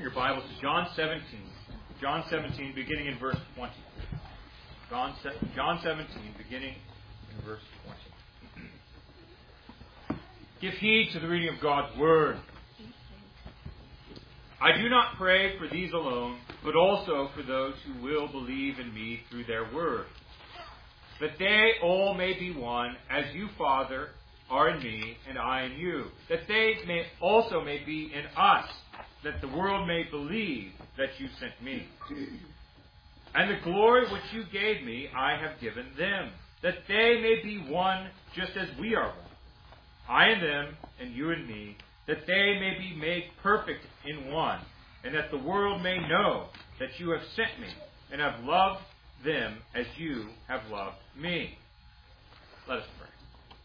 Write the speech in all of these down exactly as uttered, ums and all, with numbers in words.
your Bibles to John seventeen. John seventeen, beginning in verse twenty. John, John seventeen, beginning in verse twenty. Give heed to the reading of God's Word. I do not pray for these alone, but also for those who will believe in me through their word, that they all may be one, as you, Father, are in me, and I in you, that they may also may be in us, that the world may believe that you sent me. And the glory which you gave me, I have given them, that they may be one just as we are one. I and them, and you and me, that they may be made perfect in one, and that the world may know that you have sent me, and have loved them as you have loved me. Let us pray.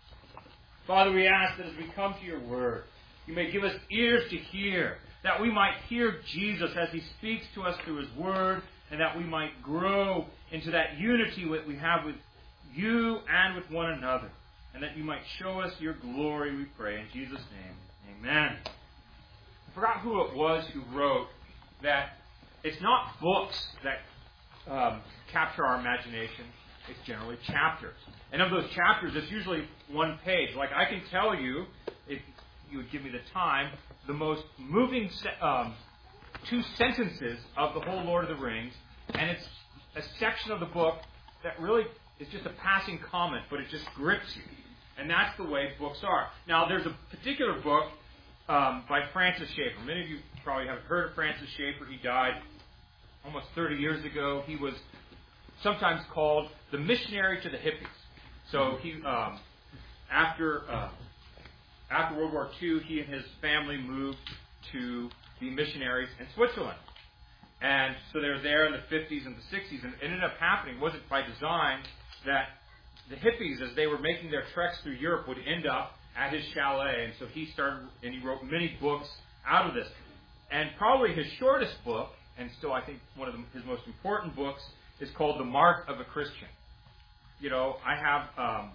Father, we ask that as we come to your word, you may give us ears to hear, that we might hear Jesus as he speaks to us through his word, and that we might grow into that unity that we have with you and with one another, and that you might show us your glory, we pray, in Jesus' name. Amen. I forgot who it was who wrote that it's not books that um, capture our imagination. It's generally chapters. And of those chapters, it's usually one page. Like I can tell you, if you would give me the time, the most moving se- um, two sentences of the whole Lord of the Rings, and it's a section of the book that really is just a passing comment, but it just grips you. And that's the way books are. Now, there's a particular book um, by Francis Schaeffer. Many of you probably haven't heard of Francis Schaeffer. He died almost thirty years ago. He was sometimes called the missionary to the hippies. So he, um, after uh, after World War Two, he and his family moved to be missionaries in Switzerland. And so they were there in the fifties and the sixties. And it ended up happening, it wasn't by design, that the hippies, as they were making their treks through Europe, would end up at his chalet. And so he started, and he wrote many books out of this. And probably his shortest book, and still I think one of the, his most important books, is called The Mark of a Christian. You know, I have, um,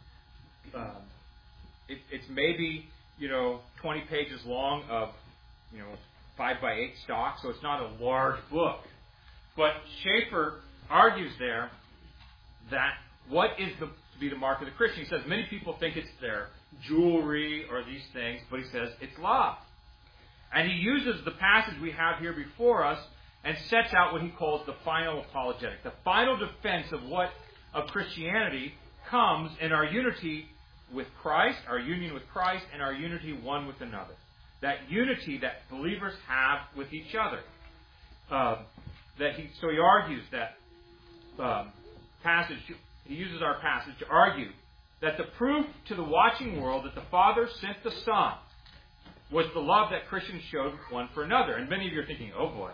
um, it, it's maybe, you know, twenty pages long of, you know, five by eight stock, so it's not a large book. But Schaeffer argues there that what is the, to be the mark of the Christian? He says many people think it's their jewelry or these things, but he says it's love. And he uses the passage we have here before us and sets out what he calls the final apologetic. The final defense of what of Christianity comes in our unity with Christ, our union with Christ, and our unity one with another. That unity that believers have with each other. Uh, that he, so he argues that um, passage, he uses our passage to argue that the proof to the watching world that the Father sent the Son was the love that Christians showed one for another. And many of you are thinking, oh boy.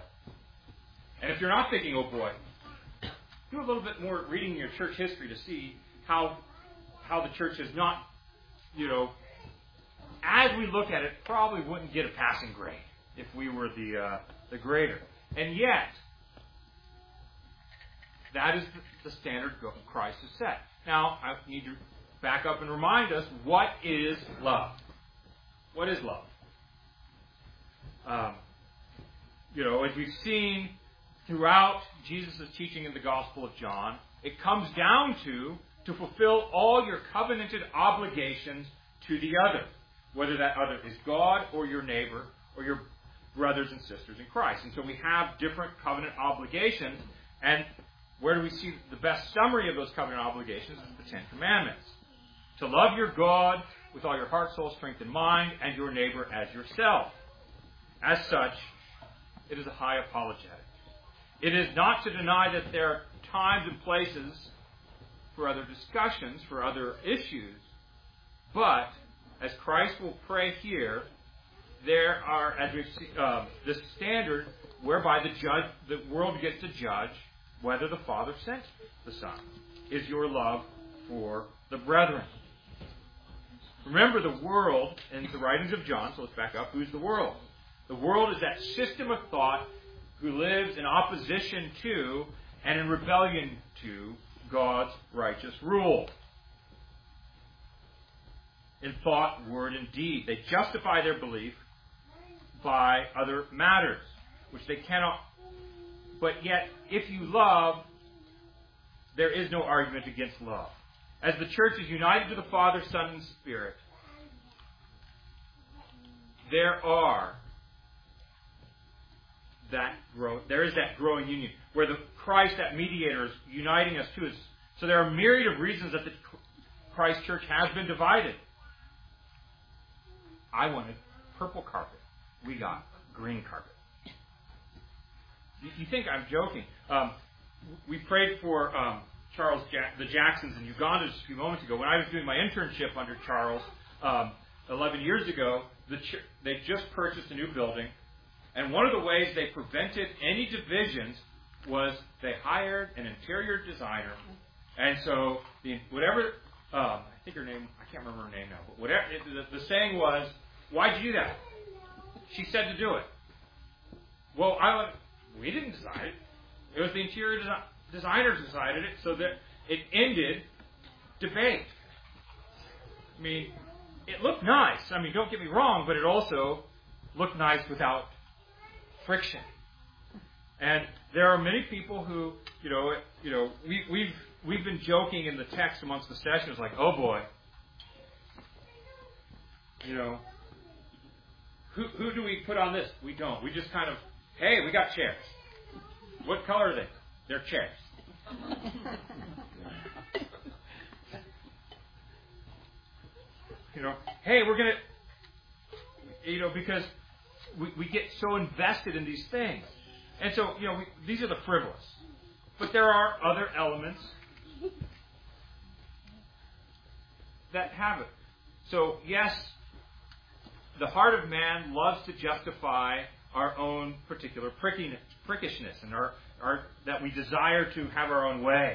And if you're not thinking, oh boy, do a little bit more reading your church history to see how how the church has not, you know, as we look at it, probably wouldn't get a passing grade if we were the uh, the grader. And yet, that is the standard Christ has set. Now, I need to back up and remind us, what is love? What is love? Um, you know, as we've seen throughout Jesus' teaching in the Gospel of John, it comes down to to fulfill all your covenanted obligations to the other, whether that other is God or your neighbor or your brothers and sisters in Christ. And so we have different covenant obligations, and where do we see the best summary of those covenant obligations is the Ten Commandments. To love your God with all your heart, soul, strength, and mind, and your neighbor as yourself. As such, it is a high apologetic. It is not to deny that there are times and places for other discussions, for other issues, but as Christ will pray here, there are, as we've seen, uh, this standard whereby the judge, the world gets to judge whether the Father sent the Son. Is your love for the brethren? Remember, the world, in the writings of John, so let's back up, who's the world? The world is that system of thought who lives in opposition to and in rebellion to God's righteous rule. In thought, word, and deed. They justify their belief by other matters. which they cannot. But yet, if you love, there is no argument against love. As the church is united to the Father, Son, and Spirit, there are that grow. There is that growing union where the Christ, that mediator, is uniting us to us. So there are a myriad of reasons that the Christ Church has been divided. I wanted purple carpet. We got green carpet. You, you think I'm joking? Um, we prayed for um, Charles ja- the Jacksons in Uganda just a few moments ago. When I was doing my internship under Charles um, eleven years ago, the ch- they just purchased a new building. And one of the ways they prevented any divisions was they hired an interior designer. And so, the, whatever, um, I think her name, I can't remember her name now, but whatever, it, the, the saying was, why'd you do that? She said to do it. Well, I we didn't decide it. It was the interior desi- designer decided it, so that it ended debate. I mean, it looked nice. I mean, don't get me wrong, but it also looked nice without friction. And there are many people who, you know, you know, we, we've we've been joking in the text amongst the sessions, like, oh boy, you know, who who do we put on this? We don't. We just kind of, hey, we got chairs. What color are they? They're chairs. You know, hey, we're gonna, you know, because we, we get so invested in these things. And so, you know, we, these are the frivolous. But there are other elements that have it. So, yes, the heart of man loves to justify our own particular prickiness, prickishness and our, our that we desire to have our own way.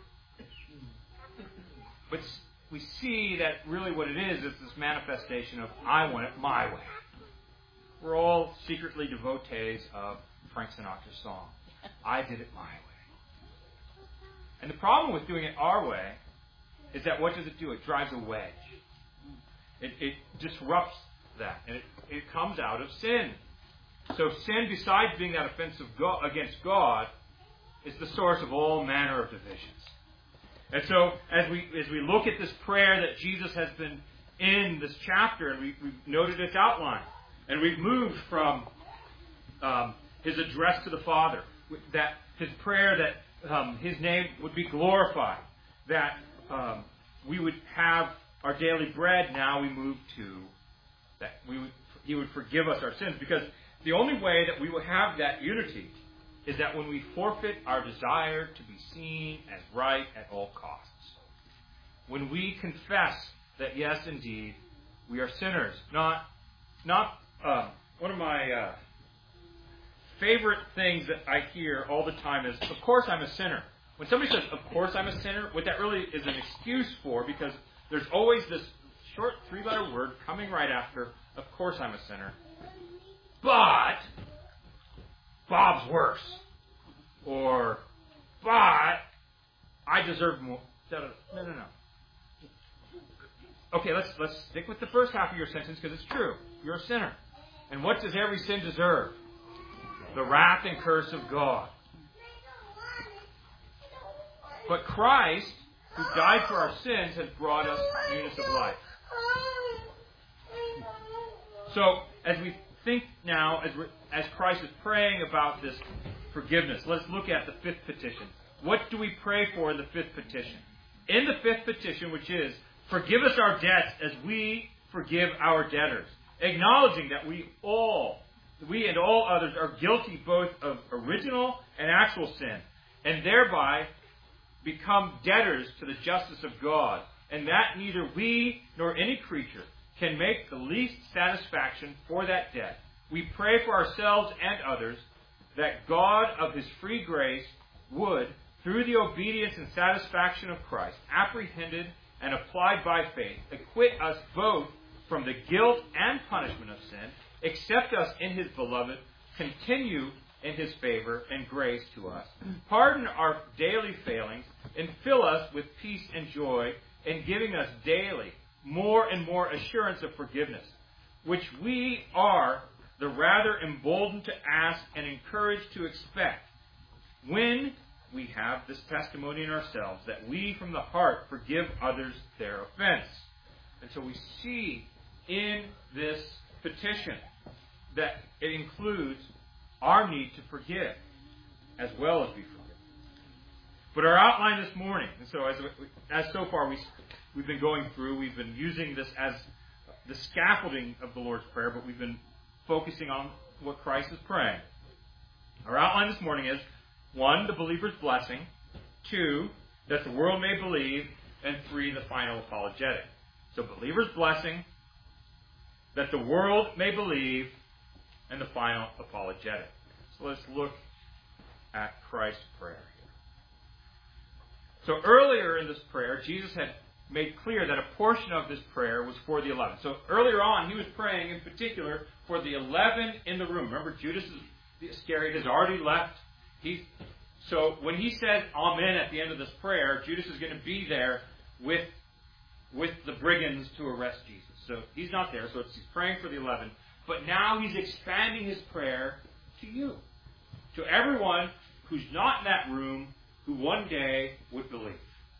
But we see that really what it is is this manifestation of, I want it my way. We're all secretly devotees of Frank Sinatra's song, I did it my way. And the problem with doing it our way is that what does it do? It drives a wedge. It, it disrupts that. And it, it comes out of sin. So sin, besides being that offense of God, against God, is the source of all manner of divisions. And so as we as we look at this prayer that Jesus has been in this chapter, and we, we've noted its outline, and we've moved from um, his address to the Father, that his prayer that um, his name would be glorified, that um, we would have our daily bread. Now we move to that we would, he would forgive us our sins, because the only way that we will have that unity is that when we forfeit our desire to be seen as right at all costs. When we confess that, yes, indeed, we are sinners. Not, not uh, one of my uh, favorite things that I hear all the time is, of course I'm a sinner. When somebody says, of course I'm a sinner, what that really is an excuse for, because there's always this short three-letter word coming right after, of course I'm a sinner. But Bob's worse. Or, but I deserve more. No, no, no. Okay, let's let's stick with the first half of your sentence, because it's true. You're a sinner. And what does every sin deserve? The wrath and curse of God. But Christ, who died for our sins, has brought us newness of life. So, as we think now, as, we're, as Christ is praying about this forgiveness, let's look at the fifth petition. What do we pray for in the fifth petition? In the fifth petition, which is, forgive us our debts as we forgive our debtors. Acknowledging that we all, we and all others, are guilty both of original and actual sin, and thereby become debtors to the justice of God, and that neither we nor any creature can make the least satisfaction for that debt. We pray for ourselves and others that God of His free grace would, through the obedience and satisfaction of Christ, apprehended and applied by faith, acquit us both from the guilt and punishment of sin, accept us in His beloved, continue in His favor and grace to us, pardon our daily failings, and fill us with peace and joy in giving us daily more and more assurance of forgiveness, which we are the rather emboldened to ask and encouraged to expect when we have this testimony in ourselves that we from the heart forgive others their offense. And so we see in this petition that it includes our need to forgive as well as be forgiven. But our outline this morning, and so as, as so far we, we've been going through, we've been using this as the scaffolding of the Lord's Prayer, but we've been focusing on what Christ is praying. Our outline this morning is, one, the believer's blessing, two, that the world may believe, and three, the final apologetic. So believer's blessing, that the world may believe, and the final apologetic. So let's look at Christ's prayer here. So earlier in this prayer, Jesus had made clear that a portion of this prayer was for the eleven. So earlier on, he was praying in particular for the eleven in the room. Remember, Judas Iscariot has already left. He's, so when he says Amen at the end of this prayer, Judas is going to be there with, with the brigands to arrest Jesus. So he's not there, so it's, he's praying for the eleven. But now he's expanding his prayer to you. To everyone who's not in that room, who one day would believe.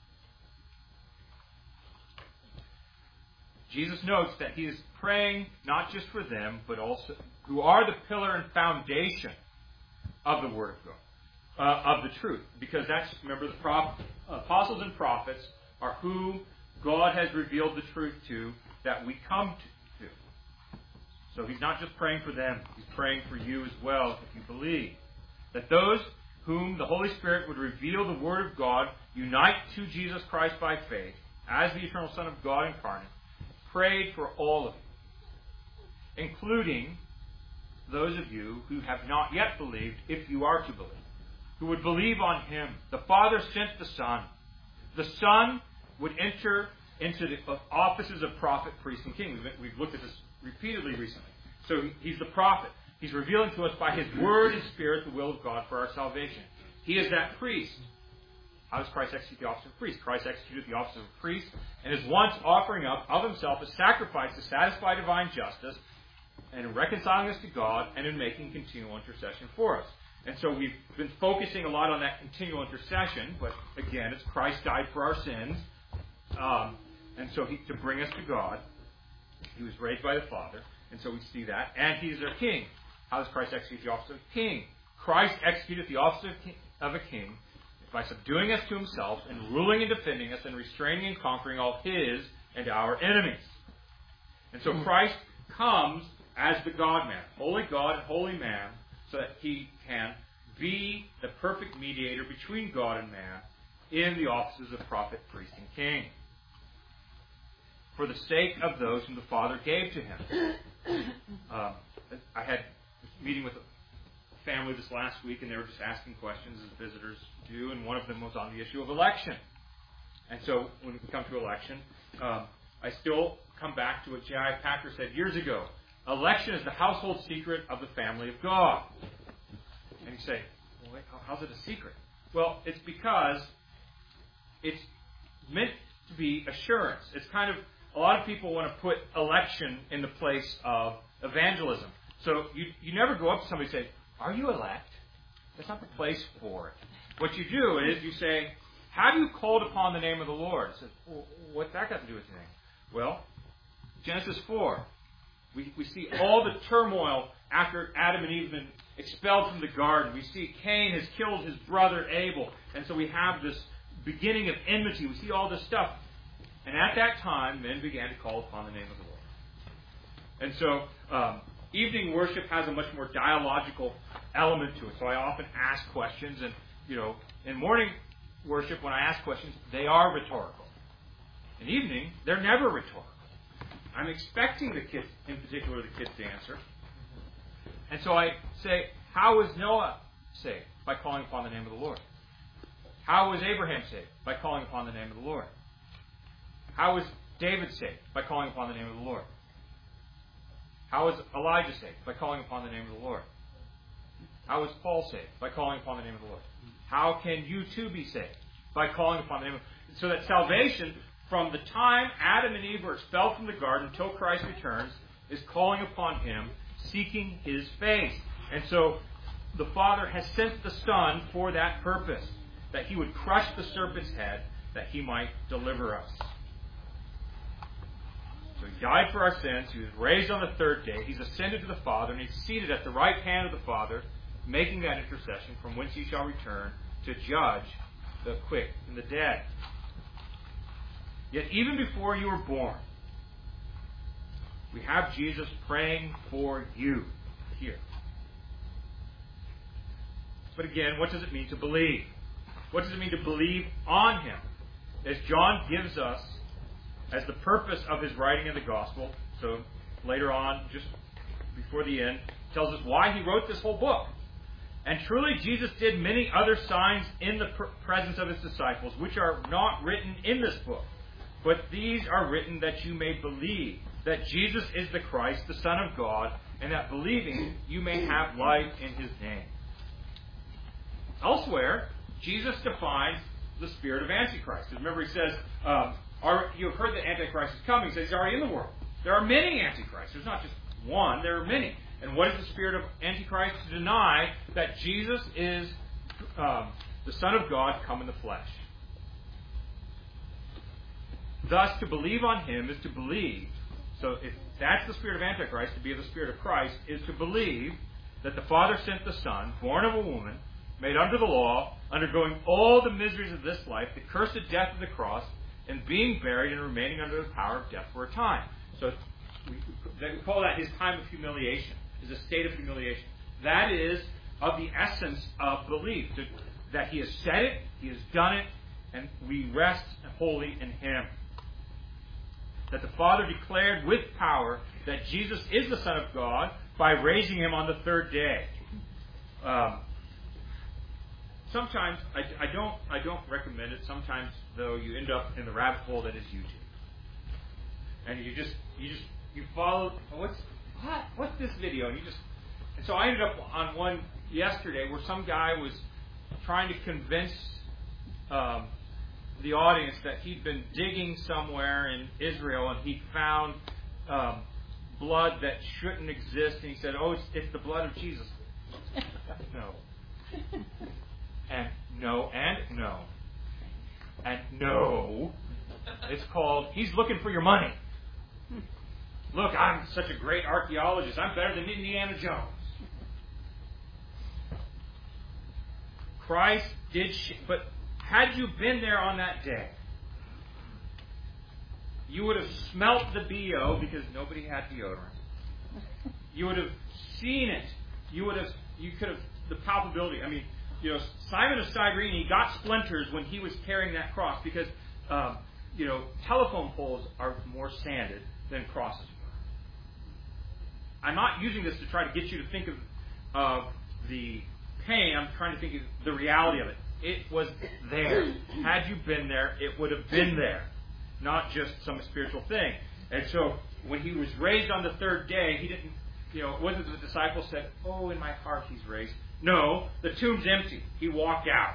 Jesus notes that he is praying not just for them, but also who are the pillar and foundation of the Word of God, uh, of the truth. Because that's, remember, the prop, apostles and prophets are who God has revealed the truth to that we come to. So he's not just praying for them, he's praying for you as well if you believe. That those whom the Holy Spirit would reveal the Word of God, unite to Jesus Christ by faith, as the eternal Son of God incarnate, prayed for all of you, including those of you who have not yet believed, if you are to believe, who would believe on Him. The Father sent the Son. The Son would enter into the offices of prophet, priest, and king. We've, we've looked at this repeatedly recently. So He's the prophet. He's revealing to us by His Word and Spirit the will of God for our salvation. He is that priest. How does Christ execute the office of priest? Christ executed the office of priest and is once offering up of Himself a sacrifice to satisfy divine justice and in reconciling us to God and in making continual intercession for us. And so we've been focusing a lot on that continual intercession, but again, it's Christ died for our sins. Um, and so he, to bring us to God, He was raised by the Father, and so we see that. And He is our King. How does Christ execute the office of King? Christ executed the office of, king, of a King by subduing us to Himself and ruling and defending us and restraining and conquering all His and our enemies. And so Christ comes as the God-man, holy God and holy man, so that He can be the perfect mediator between God and man in the offices of prophet, priest, and king, for the sake of those whom the Father gave to Him. Um, I had a meeting with a family this last week, and they were just asking questions as visitors do, and one of them was on the issue of election. And so when we come to election, um, I still come back to what J I Packer said years ago. Election is the household secret of the family of God. And you say, well, wait, how's it a secret? Well, it's because it's meant to be assurance. It's kind of, a lot of people want to put election in the place of evangelism. So you, you never go up to somebody and say, are you elect? That's not the place for it. What you do is you say, have you called upon the name of the Lord? It says, well, what's that got to do with anything? Well, Genesis four. We, we see all the turmoil after Adam and Eve have been expelled from the garden. We see Cain has killed his brother Abel. And so we have this beginning of enmity. We see all this stuff. And at that time, men began to call upon the name of the Lord. And so um, evening worship has a much more dialogical element to it. So I often ask questions. And, you know, in morning worship, when I ask questions, they are rhetorical. In evening, they're never rhetorical. I'm expecting the kids, in particular the kids, to answer. And so I say, how was Noah saved? By calling upon the name of the Lord. How was Abraham saved? By calling upon the name of the Lord. How was David saved? By calling upon the name of the Lord. How was Elijah saved? By calling upon the name of the Lord. How was Paul saved? By calling upon the name of the Lord. How can you too be saved? By calling upon the name of the Lord. So that salvation, from the time Adam and Eve were expelled from the garden until Christ returns, is calling upon Him, seeking His face. And so the Father has sent the Son for that purpose, that He would crush the serpent's head, that He might deliver us. So He died for our sins. He was raised on the third day. He's ascended to the Father, and He's seated at the right hand of the Father, making that intercession from whence He shall return to judge the quick and the dead. Yet even before you were born, we have Jesus praying for you here. But again, what does it mean to believe? What does it mean to believe on Him? As John gives us as the purpose of his writing of the gospel, so later on, just before the end, tells us why he wrote this whole book. And truly Jesus did many other signs in the pr- presence of His disciples, which are not written in this book. But these are written that you may believe that Jesus is the Christ, the Son of God, and that believing you may have life in His name. Elsewhere, Jesus defines the spirit of Antichrist. Remember, He says, um, are, you have heard that Antichrist is coming. He says He's already in the world. There are many Antichrists. There's not just one, there are many. And what is the spirit of Antichrist? To deny that Jesus is um, the Son of God come in the flesh. Thus, to believe on Him is to believe. So if that's the spirit of Antichrist, to be of the spirit of Christ, is to believe that the Father sent the Son, born of a woman, made under the law, undergoing all the miseries of this life, the cursed death of the cross, and being buried and remaining under the power of death for a time. So we, we call that His time of humiliation, His a state of humiliation. That is of the essence of belief, to, that He has said it, He has done it, and we rest wholly in Him. That the Father declared with power that Jesus is the Son of God by raising Him on the third day. Um, sometimes I, I don't I don't recommend it. Sometimes though you end up in the rabbit hole that is YouTube, and you just you just you follow oh, what's what what's this video, and you just and so I ended up on one yesterday where some guy was trying to convince um, the audience that he'd been digging somewhere in Israel and he found um, blood that shouldn't exist, and he said, "Oh, it's, it's the blood of Jesus." No. And no, and no. And no. It's called, he's looking for your money. Look, I'm such a great archaeologist. I'm better than Indiana Jones. Christ did, sh- but had you been there on that day, you would have smelt the B O because nobody had deodorant. You would have seen it. You would have, you could have, the palpability. I mean, you know, Simon of Cyrene got splinters when he was carrying that cross because, um, you know, telephone poles are more sanded than crosses. I'm not using this to try to get you to think of uh, the pain. I'm trying to think of the reality of it. It was there. Had you been there, it would have been there, not just some spiritual thing. And so when He was raised on the third day, He didn't, you know, it wasn't that the disciples said, "Oh, in my heart He's raised." No, the tomb's empty. He walked out.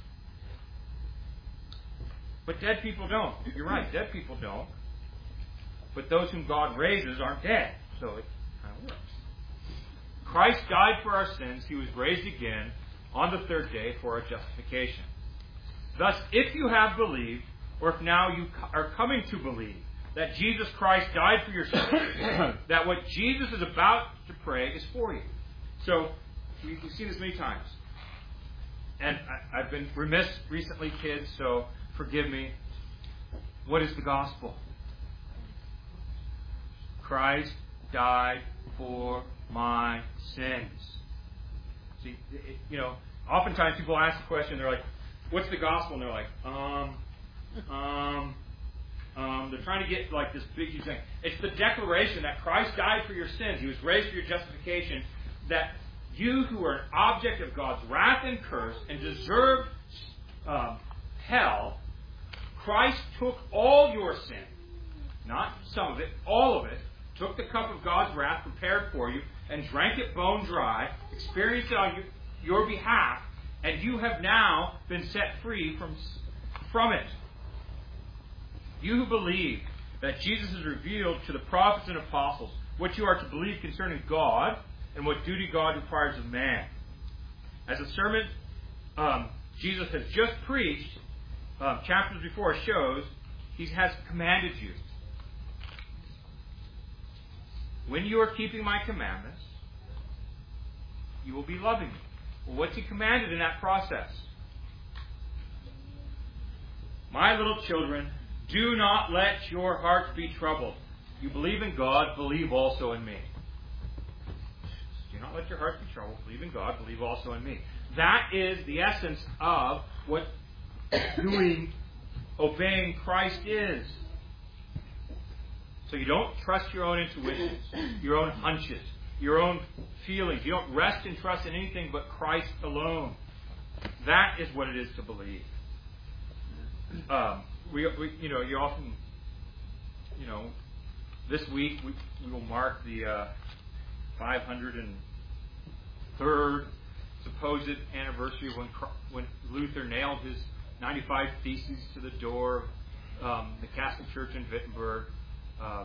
But dead people don't. You're right, dead people don't. But those whom God raises aren't dead. So it kind of works. Christ died for our sins. He was raised again on the third day for our justification. Thus, if you have believed, or if now you are coming to believe, that Jesus Christ died for your sins, that what Jesus is about to pray is for you. So, we've seen this many times. And I, I've been remiss recently, kids, so forgive me. What is the gospel? Christ died for my sins. See, it, you know, oftentimes people ask the question, they're like, what's the gospel? And they're like, um, um, um, they're trying to get like this big huge thing. It's the declaration that Christ died for your sins. He was raised for your justification, that you who are an object of God's wrath and curse and deserve um, hell, Christ took all your sin, not some of it, all of it, took the cup of God's wrath prepared for you and drank it bone dry, experienced it on you, your behalf, and you have now been set free from, from it. You who believe that Jesus is revealed to the prophets and apostles what you are to believe concerning God and what duty God requires of man. As a sermon um, Jesus has just preached, um, chapters before shows, he has commanded you. When you are keeping my commandments, you will be loving me. Well, what's he commanded in that process? My little children, do not let your hearts be troubled. You believe in God, believe also in me. Do not let your hearts be troubled. Believe in God, believe also in me. That is the essence of what doing, obeying Christ is. So you don't trust your own intuitions, your own hunches, your own feelings. You don't rest and trust in anything but Christ alone. That is what it is to believe. Um, we, we, you know, you often, you know, this week we, we will mark the uh, five hundred third supposed anniversary of when when Luther nailed his ninety-five Theses to the door of um, the Catholic Church in Wittenberg. Um,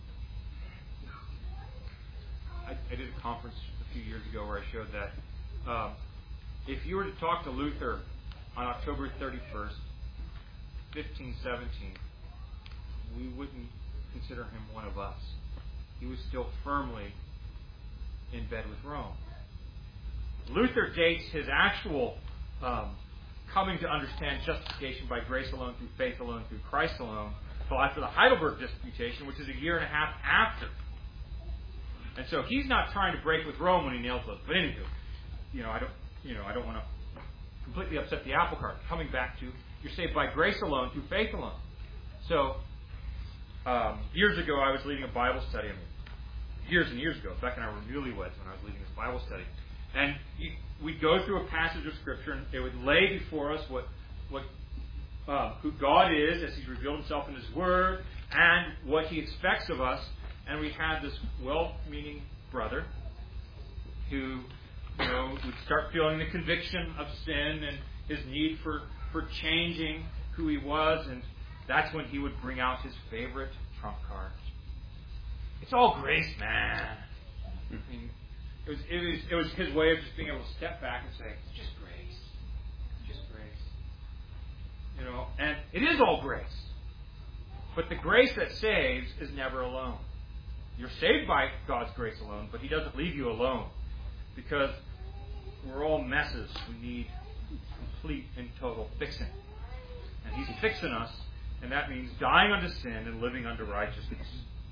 I, I did a conference a few years ago where I showed that um, if you were to talk to Luther on October thirty-first, fifteen seventeen, we wouldn't consider him one of us. He was still firmly in bed with Rome. Luther dates his actual um, coming to understand justification by grace alone, through faith alone, through Christ alone, till after the Heidelberg Disputation, which is a year and a half after. And so he's not trying to break with Rome when he nails those. But anywho, you know, I don't, you know, I don't want to completely upset the apple cart. Coming back to, you're saved by grace alone, through faith alone. So um, years ago, I was leading a Bible study. I mean, years and years ago, Beck and I were newlyweds when I was leading this Bible study. And we'd go through a passage of Scripture, and it would lay before us what, what, uh, who God is as He's revealed Himself in His Word, and what He expects of us. And we had this well-meaning brother who, you know, would start feeling the conviction of sin and his need for, for changing who he was, and that's when he would bring out his favorite trump card. It's all grace, man. I mean, It was, it was it was his way of just being able to step back and say, it's just grace. It's just grace. You know, and it is all grace. But the grace that saves is never alone. You're saved by God's grace alone, but He doesn't leave you alone. Because we're all messes. We need complete and total fixing. And He's fixing us, and that means dying unto sin and living unto righteousness.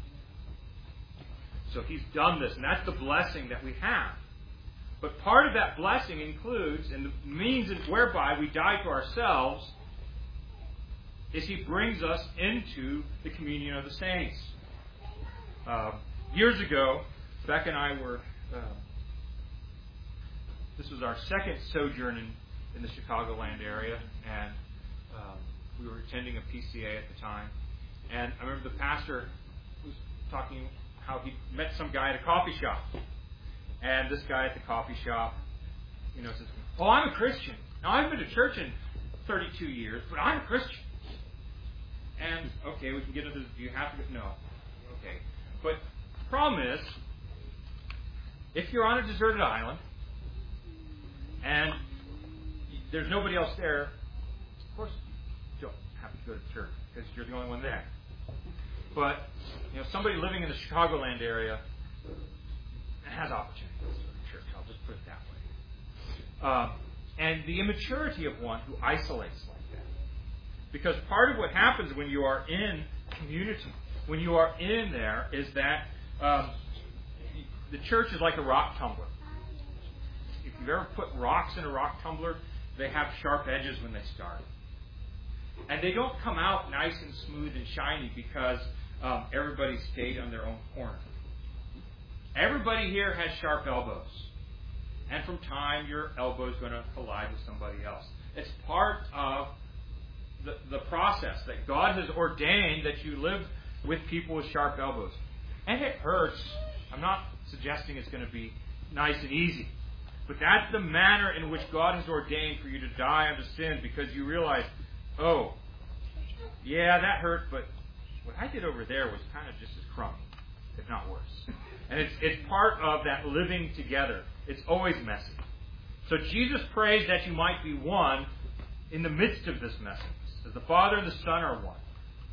So He's done this, and that's the blessing that we have. But part of that blessing includes, and the means whereby we die to ourselves, is He brings us into the communion of the saints. Uh, years ago, Beck and I were, uh, this was our second sojourn in, in the Chicagoland area, and um, we were attending a P C A at the time. And I remember the pastor was talking how he met some guy at a coffee shop. And this guy at the coffee shop, you know, says, "Oh, I'm a Christian. Now, I've been to church in thirty-two years, but I'm a Christian." And, okay, we can get into this. Do you have to go? No. Okay. But the problem is, if you're on a deserted island, and there's nobody else there, of course you don't have to go to church, because you're the only one there. But, you know, somebody living in the Chicagoland area has opportunities to go to church. I'll just put it that way. Um, and the immaturity of one who isolates like that. Because part of what happens when you are in community, when you are in there, is that um, the church is like a rock tumbler. If you've ever put rocks in a rock tumbler, they have sharp edges when they start. And they don't come out nice and smooth and shiny because um, everybody stayed on their own corner. Everybody here has sharp elbows. And from time, your elbow is going to collide with somebody else. It's part of the, the process that God has ordained that you live with people with sharp elbows. And it hurts. I'm not suggesting it's going to be nice and easy. But that's the manner in which God has ordained for you to die unto sin, because you realize, oh, yeah, that hurt, but what I did over there was kind of just as crummy, if not not worse. And it's, it's part of that living together. It's always messy. So Jesus prays that you might be one in the midst of this messiness, as the Father and the Son are one.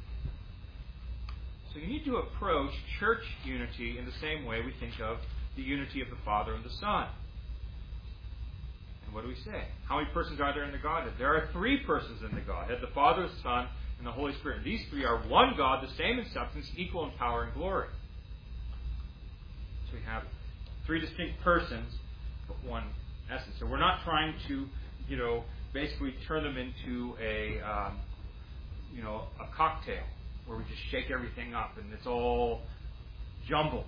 So you need to approach church unity in the same way we think of the unity of the Father and the Son. And what do we say? How many persons are there in the Godhead? There are three persons in the Godhead, the Father, the Son, and the Holy Spirit. And these three are one God, the same in substance, equal in power and glory. So we have three distinct persons, but one essence. So we're not trying to, you know, basically turn them into a, um, you know, a cocktail where we just shake everything up and it's all jumbled.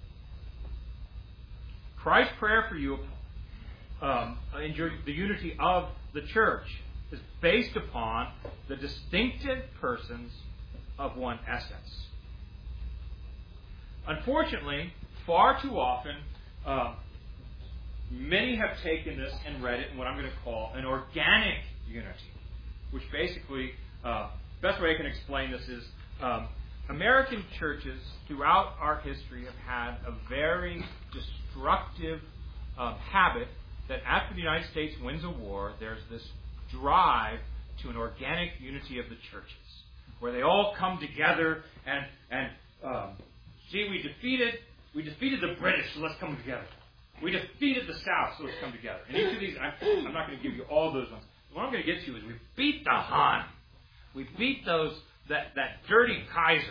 Christ's prayer for you um, in your, the unity of the church is based upon the distinctive persons of one essence. Unfortunately, far too often, uh, many have taken this and read it in what I'm going to call an organic unity, which basically, uh, best way I can explain this is um, American churches throughout our history have had a very destructive um, habit that after the United States wins a war, there's this drive to an organic unity of the churches, where they all come together and and um, see, we defeated we defeated the British, so let's come together. We defeated the South, so let's come together. And each of these, I'm, I'm not going to give you all those ones. What I'm going to get to is we beat the Hun. We beat those that that dirty Kaiser.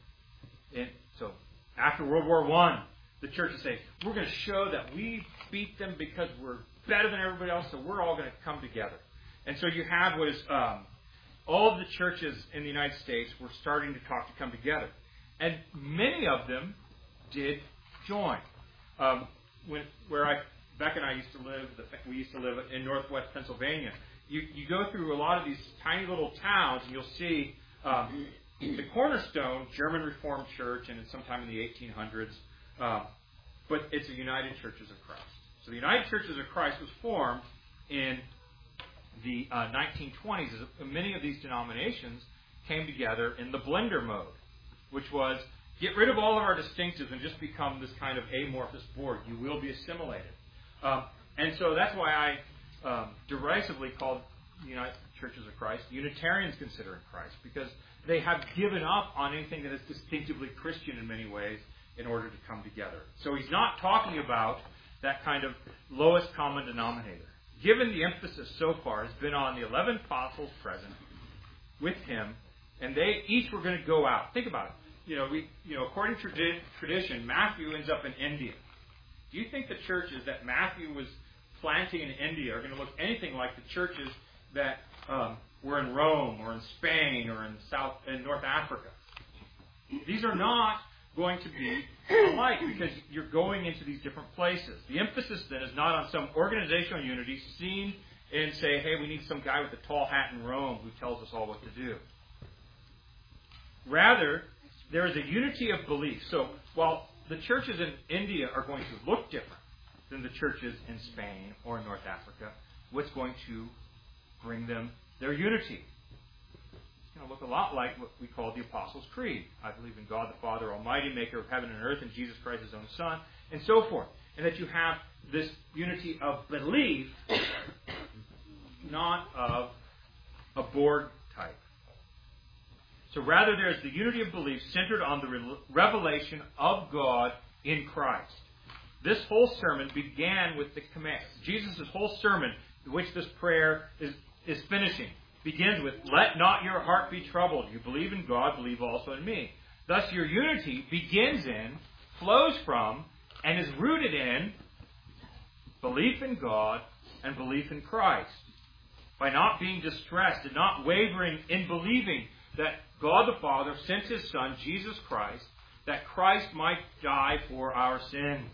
And so after World War One, the churches say, we're going to show that we beat them because we're better than everybody else, so we're all going to come together. And so you have what is um, all of the churches in the United States were starting to talk to come together. And many of them did join. Um, when, where I, Beck and I used to live, the, we used to live in northwest Pennsylvania. You, you go through a lot of these tiny little towns, and you'll see um, the Cornerstone German Reformed Church, and it's sometime in the eighteen hundreds, uh, but it's a United Churches of Christ. So the United Churches of Christ was formed in the uh, nineteen twenties. As many of these denominations came together in the blender mode, which was get rid of all of our distinctives and just become this kind of amorphous board. You will be assimilated. Um, and so that's why I um, derisively called the United Churches of Christ Unitarians considering Christ, because they have given up on anything that is distinctively Christian in many ways in order to come together. So he's not talking about that kind of lowest common denominator. Given the emphasis so far has been on the eleven apostles present with him, and they each were going to go out. Think about it. You know, we, you know, according to tradi- tradition, Matthew ends up in India. Do you think the churches that Matthew was planting in India are going to look anything like the churches that um, were in Rome or in Spain or in South in North Africa? These are not going to be alike because you're going into these different places. The emphasis then is not on some organizational unity seen and say, hey, we need some guy with a tall hat in Rome who tells us all what to do. Rather, there is a unity of belief. So while the churches in India are going to look different than the churches in Spain or in North Africa, what's going to bring them their unity? It's going to look a lot like what we call the Apostles' Creed. I believe in God the Father Almighty, maker of heaven and earth, and Jesus Christ, his own Son, and so forth. And that you have this unity of belief, not of a board type. So rather there is the unity of belief centered on the re- revelation of God in Christ. This whole sermon began with the command. Jesus' whole sermon, which this prayer is, is finishing, begins with, let not your heart be troubled. You believe in God, believe also in me. Thus your unity begins in, flows from, and is rooted in belief in God and belief in Christ. By not being distressed and not wavering in believing that God the Father sent his Son, Jesus Christ, that Christ might die for our sins.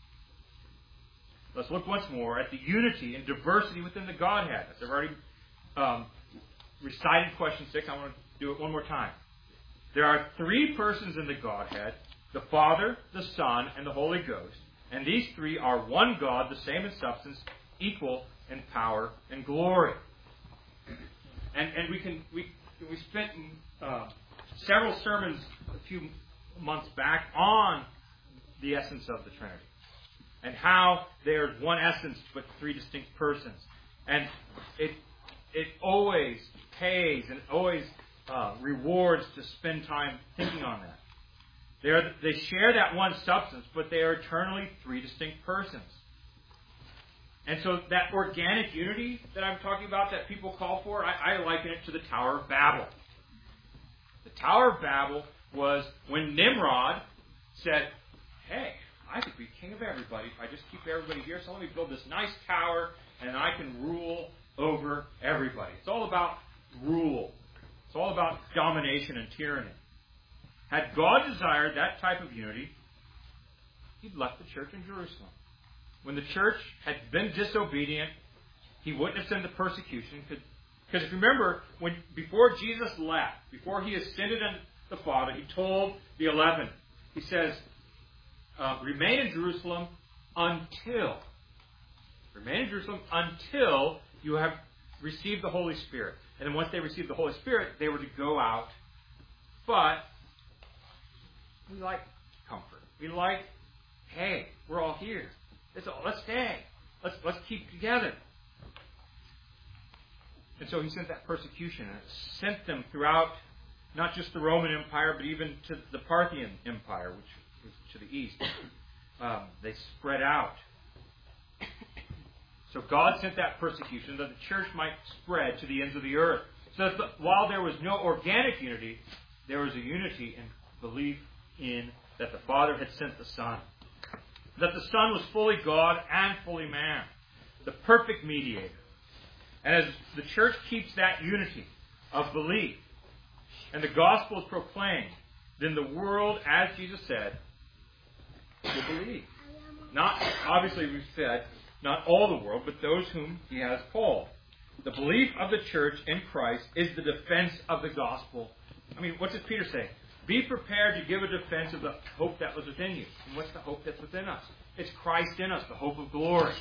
Let's look once more at the unity and diversity within the Godhead. As I've already um, recited question six, I want to do it one more time. There are three persons in the Godhead, the Father, the Son, and the Holy Ghost. And these three are one God, the same in substance, equal in power and glory. And and we can we we spent uh, several sermons a few months back on the essence of the Trinity. And how there's one essence but three distinct persons. And it it always pays and always uh, rewards to spend time thinking on that. They, are, they share that one substance, but they are eternally three distinct persons. And so that organic unity that I'm talking about that people call for, I, I liken it to the Tower of Babel. The Tower of Babel was when Nimrod said, hey, I could be king of everybody if I just keep everybody here, so let me build this nice tower and I can rule over everybody. It's all about rule. It's all about domination and tyranny. Had God desired that type of unity, He'd left the church in Jerusalem. When the church had been disobedient, He wouldn't have sent the persecution. Because if you remember, when before Jesus left, before He ascended unto the Father, He told the eleven, He says, uh, remain in Jerusalem until, remain in Jerusalem until you have received the Holy Spirit. And then once they received the Holy Spirit, they were to go out. But we like comfort. We like, hey, we're all here. Let's, let's stay. Let's, let's keep together. And so He sent that persecution, and it sent them throughout not just the Roman Empire, but even to the Parthian Empire, which was to the east. Um, they spread out. So God sent that persecution that the church might spread to the ends of the earth. So that the, while there was no organic unity, there was a unity in belief in that the Father had sent the Son. That the Son was fully God and fully man. The perfect mediator. And as the church keeps that unity of belief, and the gospel is proclaimed, then the world, as Jesus said, will believe. Not, obviously we've said, not all the world, but those whom He has called. The belief of the church in Christ is the defense of the gospel. I mean, what does Peter say? Be prepared to give a defense of the hope that was within you. And what's the hope that's within us? It's Christ in us, the hope of glory.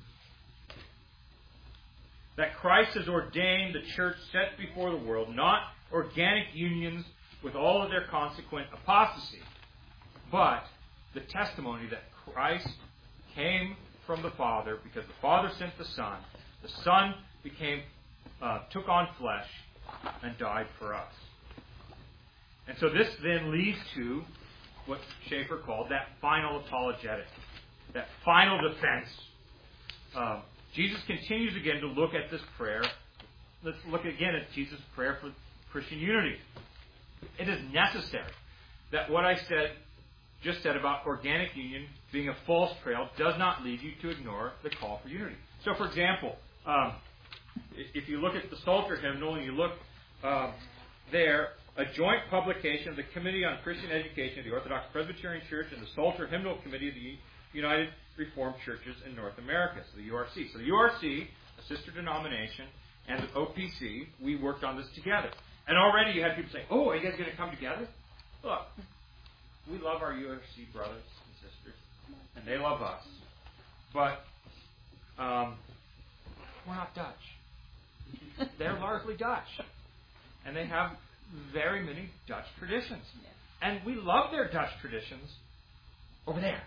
That Christ has ordained the church set before the world, not organic unions with all of their consequent apostasy, but the testimony that Christ came from the Father because the Father sent the Son. The Son became, uh, took on flesh and died for us. And so this then leads to what Schaeffer called that final apologetic, that final defense. Um, Jesus continues again to look at this prayer. Let's look again at Jesus' prayer for Christian unity. It is necessary that what I said, just said about organic union being a false trail does not lead you to ignore the call for unity. So, for example, um, if you look at the Psalter hymnal and you look um, there, a joint publication of the Committee on Christian Education of the Orthodox Presbyterian Church and the Psalter Hymnal Committee of the United Reformed Churches in North America, so the U R C. So the U R C, a sister denomination, and the O P C, we worked on this together. And already you had people saying, oh, are you guys going to come together? Look, we love our U R C brothers and sisters, and they love us. But um, we're not Dutch. They're largely Dutch. And they have very many Dutch traditions. And we love their Dutch traditions over there.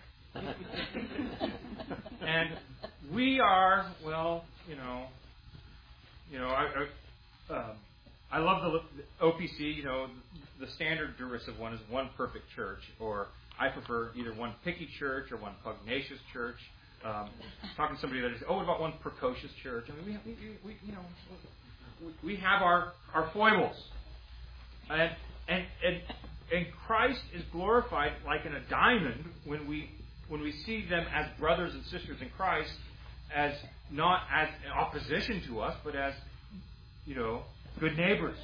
And we are, well, you know, you know, I, I, um, I love the O P C, you know, the standard derisive one is one perfect church, or I prefer either one picky church or one pugnacious church. Um, talking to somebody that is, oh, what about one precocious church? I mean, we, we, we you know, we, we have our, our foibles. And, and and and Christ is glorified like in a diamond when we when we see them as brothers and sisters in Christ, as not as in opposition to us, but as, you know, good neighbors.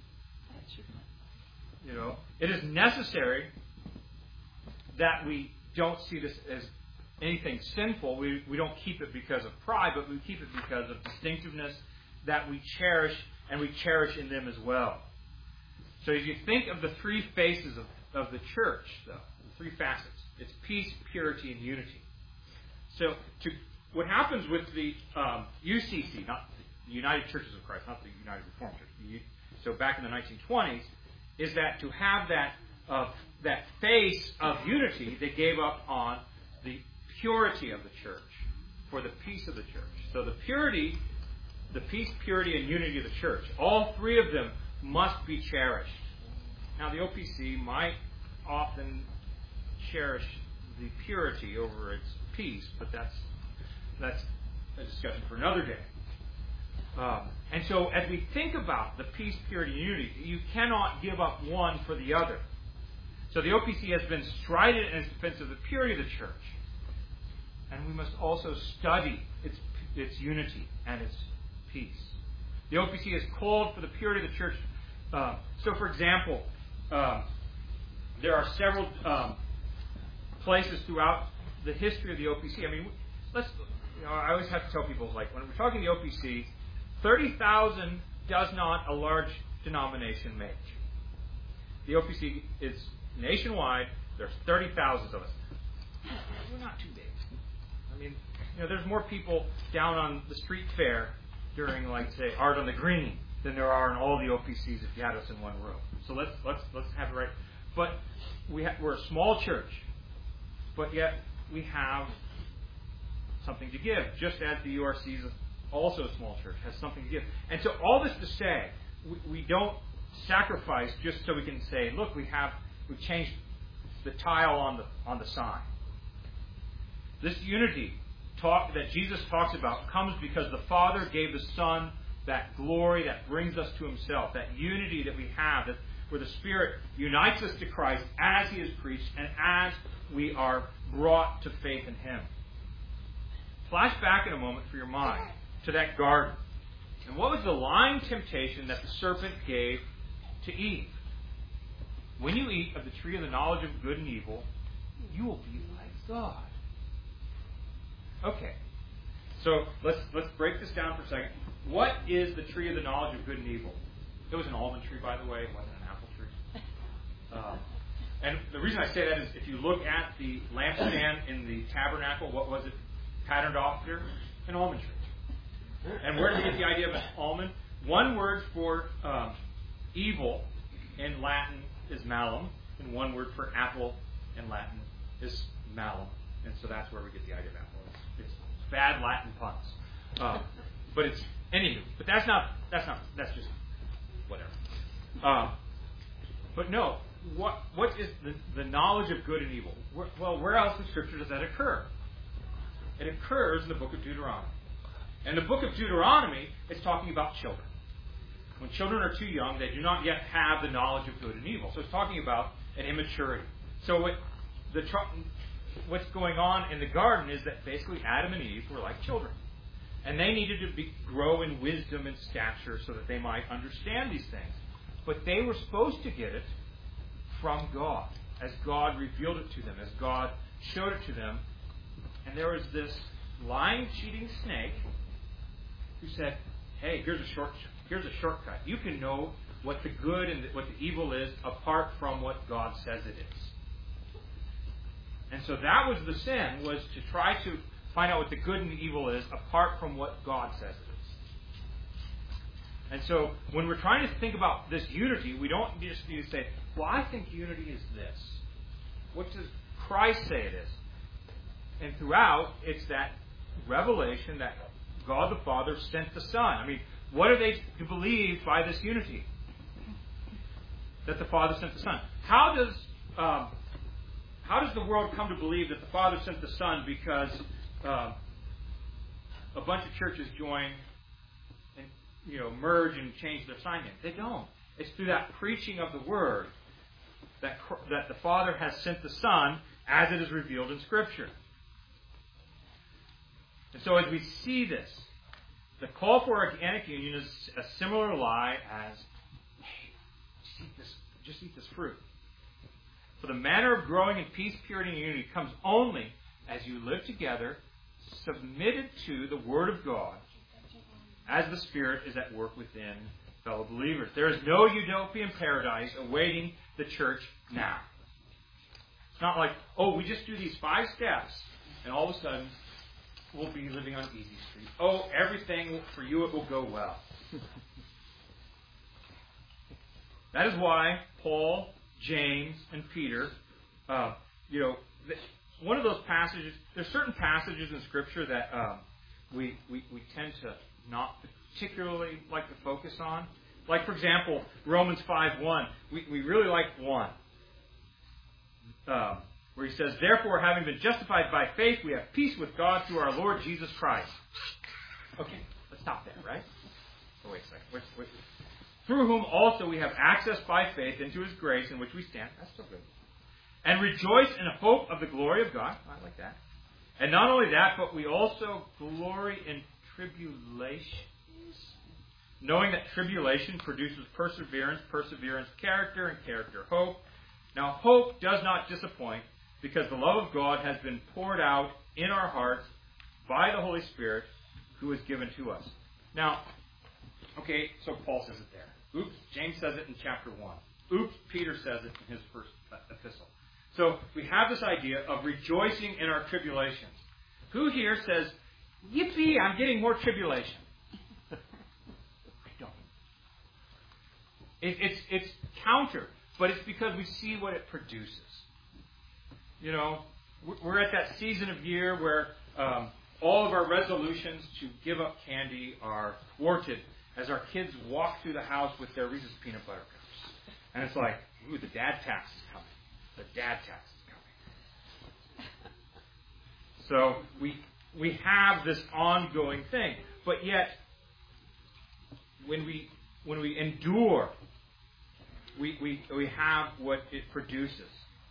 You know, it is necessary that we don't see this as anything sinful. We we don't keep it because of pride, but we keep it because of distinctiveness that we cherish, and we cherish in them as well. So if you think of the three faces of, of the church, though, the three facets, it's peace, purity, and unity. So to, what happens with the um, U C C, not the United Churches of Christ, not the United Reformed Church, so back in the nineteen twenties, is that to have that uh, that face of unity, they gave up on the purity of the church for the peace of the church. So the purity, the peace, purity, and unity of the church, all three of them must be cherished. Now, the O P C might often cherish the purity over its peace, but that's that's a discussion for another day. Um, and so, as we think about the peace, purity, and unity, you cannot give up one for the other. So the O P C has been strident in its defense of the purity of the church. And we must also study its, its unity and its peace. The O P C has called for the purity of the church. Uh, so, for example, uh, there are several um, places throughout the history of the O P C. I mean, let's. You know, I always have to tell people, like, when we're talking the O P C, thirty thousand does not a large denomination make. The O P C is nationwide. There's thirty thousand of us. We're not too big. I mean, you know, there's more people down on the street fair during, like, say, Art on the Green than there are in all the O P Cs if you had us in one room. So let's let's let's have it right. But we ha- we're a small church, but yet we have something to give, just as the U R C is also a small church, has something to give. And so all this to say, we, we don't sacrifice just so we can say, look, we have we changed the tile on the on the sign. This unity talk that Jesus talks about comes because the Father gave the Son that glory that brings us to Himself, that unity that we have, that where the Spirit unites us to Christ as He is preached and as we are brought to faith in Him. Flash back in a moment for your mind to that garden. And what was the lying temptation that the serpent gave to Eve? When you eat of the tree of the knowledge of good and evil, you will be like God. Okay, so let's let's break this down for a second. What is the tree of the knowledge of good and evil? It was an almond tree, by the way. It wasn't an apple tree. Um, and the reason I say that is if you look at the lampstand in the tabernacle, what was it patterned after? An almond tree. And where do we get the idea of an almond? One word for um, evil in Latin is malum, and one word for apple in Latin is malum. And so that's where we get the idea of apple. It's, it's bad Latin puns. Um, but it's, anywho, but that's not, that's not, that's just whatever. Um, but no, what what is the, the knowledge of good and evil? Where, well, where else in Scripture does that occur? It occurs in the book of Deuteronomy. And the book of Deuteronomy is talking about children. When children are too young, they do not yet have the knowledge of good and evil. So it's talking about an immaturity. So what the what's going on in the garden is that basically Adam and Eve were like children. And they needed to be, grow in wisdom and stature so that they might understand these things. But they were supposed to get it from God, as God revealed it to them, as God showed it to them. And there was this lying, cheating snake who said, hey, here's a short, here's a shortcut. You can know what the good and what the evil is apart from what God says it is. And so that was the sin, was to try to find out what the good and the evil is apart from what God says it is. And so when we're trying to think about this unity, we don't just need to say, well, I think unity is this. What does Christ say it is? And throughout, it's that revelation that God the Father sent the Son. I mean, what are they to believe by this unity? That the Father sent the Son. How does um, how does the world come to believe that the Father sent the Son because uh, a bunch of churches join and you know merge and change their sign name? They don't. It's through that preaching of the Word that that the Father has sent the Son as it is revealed in Scripture. And so as we see this, the call for organic union is a similar lie as, hey, just eat this, just eat this fruit. For the manner of growing in peace, purity, and unity comes only as you live together, submitted to the Word of God, as the Spirit is at work within fellow believers. There is no utopian paradise awaiting the church now. It's not like, oh, we just do these five steps, and all of a sudden, we'll be living on easy street. Oh, everything for you, it will go well. That is why Paul James, and Peter, uh, you know, one of those passages, there's certain passages in Scripture that um, we, we, we tend to not particularly like to focus on. Like, for example, Romans five one. We, we really like one. Um, where he says, therefore, having been justified by faith, we have peace with God through our Lord Jesus Christ. Okay, let's stop there, right? Oh, wait a second. Wait, wait. Through whom also we have access by faith into His grace in which we stand. That's still good. And rejoice in the hope of the glory of God. I like that. And not only that, but we also glory in tribulations, knowing that tribulation produces perseverance, perseverance, character, and character, hope. Now, hope does not disappoint, because the love of God has been poured out in our hearts by the Holy Spirit who is given to us. Now, okay, so Paul says it there. Oops, James says it in chapter one. Oops, Peter says it in his first epistle. So we have this idea of rejoicing in our tribulations. Who here says, yippee, I'm getting more tribulation? I don't. It, it's, it's counter, but it's because we see what it produces. You know, we're at that season of year where um, all of our resolutions to give up candy are thwarted as our kids walk through the house with their Reese's peanut butter cups. And it's like, ooh, the dad tax is coming. The dad tax is coming. So we we have this ongoing thing. But yet, when we when we endure, we, we, we have what it produces.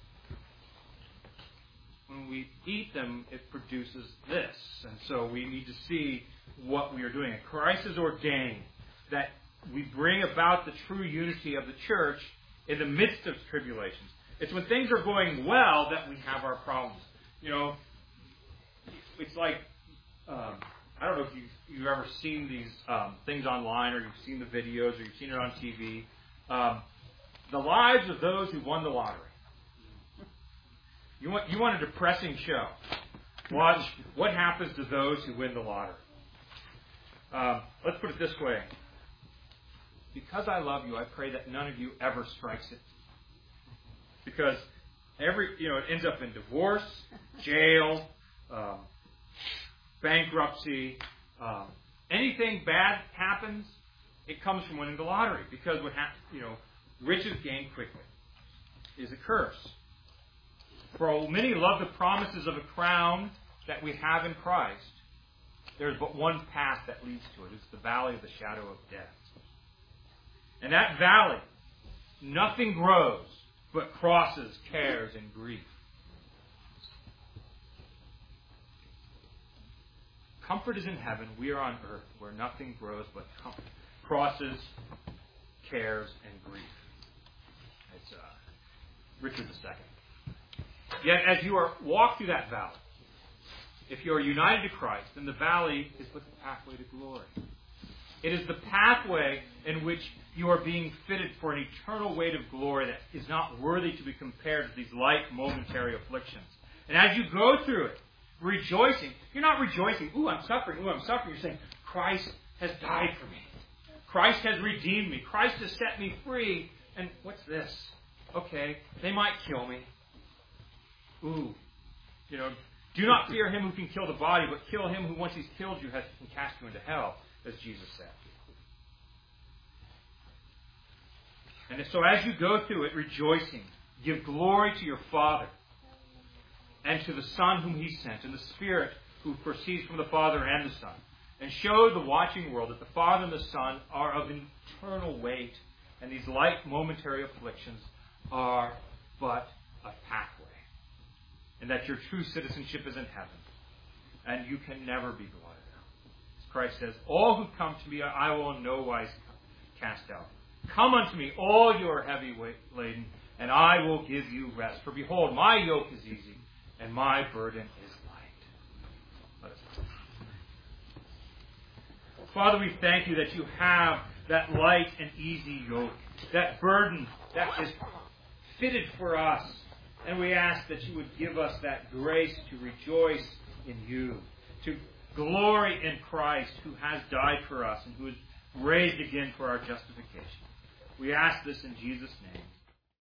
When we eat them, it produces this. And so we need to see what we are doing. And Christ has ordained that we bring about the true unity of the church in the midst of tribulations. It's when things are going well that we have our problems. You know, it's like, um, I don't know if you've, you've ever seen these um, things online, or you've seen the videos, or you've seen it on T V. Um, the lives of those who won the lottery. You want, you want a depressing show. Watch what happens to those who win the lottery. Um, let's put it this way. Because I love you, I pray that none of you ever strikes it. Because every, you know, it ends up in divorce, jail, um, bankruptcy. Um, anything bad happens, it comes from winning the lottery. Because what happens, you know, riches gained quickly is a curse. For many love the promises of a crown that we have in Christ. There's but one path that leads to it. It's the valley of the shadow of death. And that valley, nothing grows but crosses, cares, and grief. Comfort is in heaven. We are on earth, where nothing grows but comfort, crosses, cares, and grief. It's uh, Richard the Second. Yet, as you are walk through that valley, if you are united to Christ, then the valley is but the pathway to glory. It is the pathway in which you are being fitted for an eternal weight of glory that is not worthy to be compared to these light momentary afflictions. And as you go through it, rejoicing, you're not rejoicing, ooh, I'm suffering, ooh, I'm suffering. You're saying, Christ has died for me. Christ has redeemed me. Christ has set me free. And what's this? Okay, they might kill me. Ooh, you know, do not fear him who can kill the body, but kill him who, once he's killed you, has, can cast you into hell, as Jesus said. And so as you go through it, rejoicing, give glory to your Father and to the Son whom he sent, and the Spirit who proceeds from the Father and the Son, and show the watching world that the Father and the Son are of eternal weight, and these light momentary afflictions are but a pathway. And that your true citizenship is in heaven. And you can never be blotted out. As Christ says, all who come to me I will in no wise cast out. Come unto me, all you are heavy laden, and I will give you rest. For behold, my yoke is easy, and my burden is light. Let us pray. Father, we thank you that you have that light and easy yoke, that burden that is fitted for us. And we ask that you would give us that grace to rejoice in you, to glory in Christ who has died for us and who is raised again for our justification. We ask this in Jesus' name.